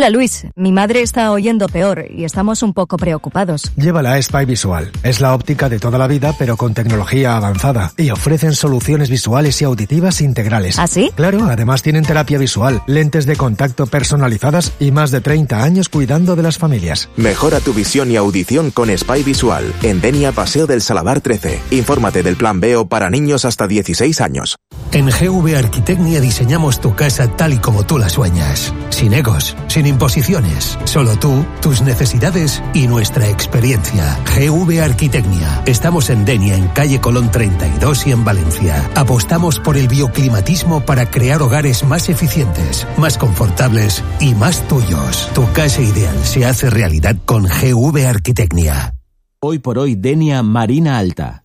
Hola Luis, mi madre está oyendo peor y estamos un poco preocupados. Llévala a Spy Visual. Es la óptica de toda la vida, pero con tecnología avanzada. Y ofrecen soluciones visuales y auditivas integrales. ¿Ah, sí? Claro, además tienen terapia visual, lentes de contacto personalizadas y más de 30 años cuidando de las familias. Mejora tu visión y audición con Spy Visual. En Denia, Paseo del Saladar 13. Infórmate del plan Veo para niños hasta 16 años. En GV Arquitecnia diseñamos tu casa tal y como tú la sueñas. Sin egos, sin imposiciones. Solo tú, tus necesidades y nuestra experiencia. GV Arquitecnia. Estamos en Denia, en calle Colón 32 y en Valencia. Apostamos por el bioclimatismo para crear hogares más eficientes, más confortables y más tuyos. Tu casa ideal se hace realidad con GV Arquitecnia. Hoy por hoy, Denia Marina Alta.